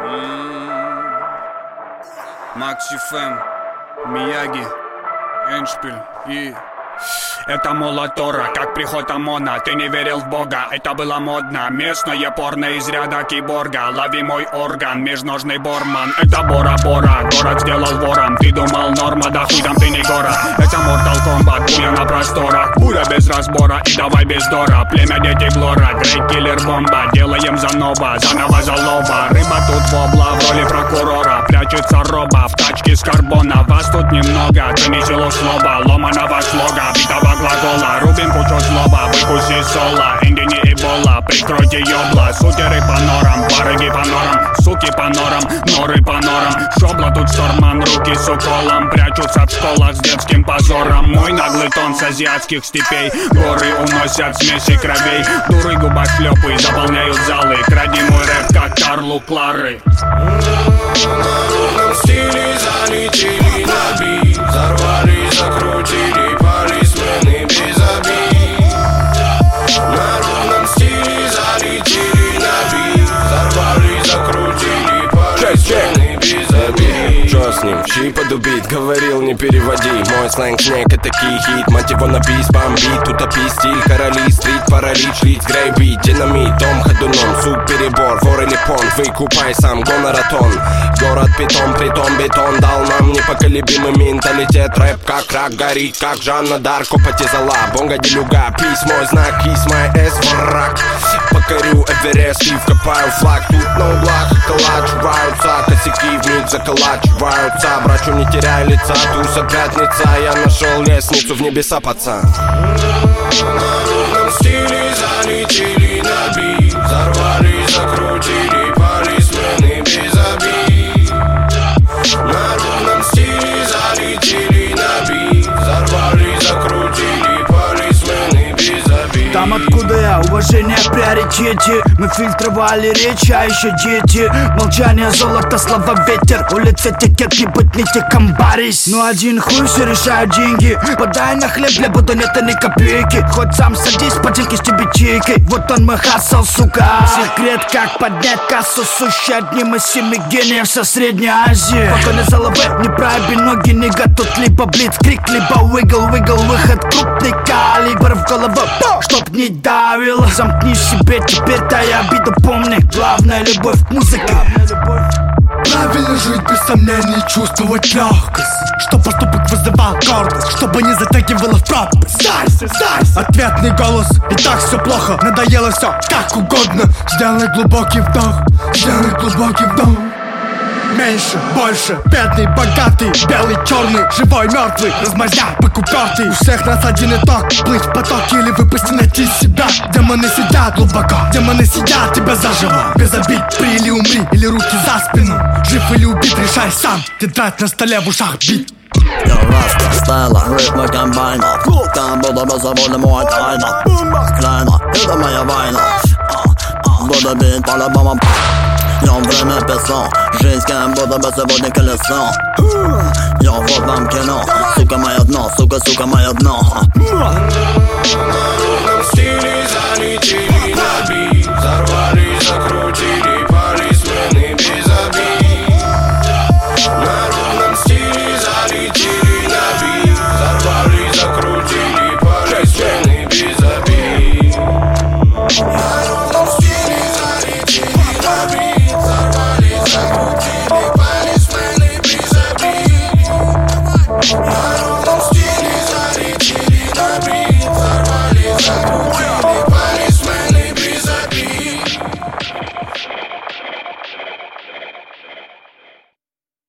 Макси Фэм, Мияги, Эндшпиль и... Это Молотора, как приход ОМОНа. Ты не верил в Бога, это было модно. Местное порно из ряда киборга. Лови мой орган, межножный Борман. Это Бора-Бора, город сделал вором. Ты думал норма, да хуй там ты не гора. Это Mortal Kombat, буя на просторах. Буря без разбора и давай без дора. Племя дети Глора, Грейт Киллер Бомба. Делаем заново за лоба. Рыба тут вобла в роли прокурора. Прячется роба в тачке с карбона. Вас тут немного, ты не село слова. Ломаного слога, битого глагола. Рубим кучу злоба, выкуси соло. Инди не эбола, прикройте ёбла. Сутеры по норам, барыги по норам. Суки по норам, норы по норам. Шобла тут шторман, руки с уколом. Прячутся в школах с детским позором. Мой наглый тон с азиатских степей. Горы уносят смеси кровей. Дуры губошлёпы заполняют залы. Кради мой рэп, как Карлу Клары. На ровном стиле залетели на бит. Взорвали, закрутили полисмены без обид. На ровном стиле залетели на бит. Взорвали, закрутили полисмены без обид. Чё с ним? Чьи подубит? Говорил, не переводи. Мой сленг снег это хит. Мать его на бис, бомбит. Утопи стиль, короли, стрит, паралич, лиц, грейбит. Динамит, дом ходуном, суп, перебор, вор или понт. Выкупай сам, гонораton. Город питон, притом бетон дал нам непоколебимый менталитет. Рэп как рак, горит, как Жанна Дарко, потизала. Бонга делюга, пись, мой знак, кис, мой эс, враг. Покорю Эверест и вкопаю флаг. Тут на углах околачиваются косяки, вмиг заколачиваются. Брачу не теряй лица, туса пятница. Я нашел лестницу в небеса, пацан. На ровном стиле залетели на бит. Взорвали, закрутили полисмены без обид. На ровном стиле залетели на бит. Взорвали, закрутили полисмены без обид. Там, откуда я, уважение в приоритете. Мы фильтровали речь, а еще дети. Молчание, золото, слова, ветер. Улица текет, не быть не теком барись. Ну один хуй, все решают деньги. Подай на хлеб, для буду нет ни копейки. Хоть сам садись, поделки с тебе чайкой. Вот он мой хассел, сука. Секрет, как поднять кассу, сущий одним из 7 гениев со Средней Азии. Покойный заловы, не проеби ноги, нига. Тут либо блицкрик, либо выгл, выход. Крупный калибр в голову, чтоб не давил. Замкни себе, теперь-то я обиду помни. Главная любовь к музыке. Правильно жить без сомнений, чувствовать легкость. Чтоб поступок вызывал гордость, чтобы не затягивало в пропасть. Сдайся! Ответный голос, и так все плохо. Надоело все как угодно. Сделай глубокий вдох, Меньше, больше, бедный, богатый, белый, черный, живой, мертвый, размазня, покупертый. У всех нас один итог, плыть в потоке или выпусти найти себя. Демоны сидят глубоко, демоны сидят тебя заживо. Без обид, при или умри, или руки за спину. Жив или убит, решай сам, тетрадь на столе в ушах бит. Я раста, стайла, ритмы комбайна. Там буду беззаботный мой тайна. Клейна, это моя война. Буду бить по-любому. Я время песо, жизнь кем будто бы сегодня колесо. Я вот вам кино, сука мое дно, сука мое дно. На ровном стиле залетели на бит. Взорвали, закрутили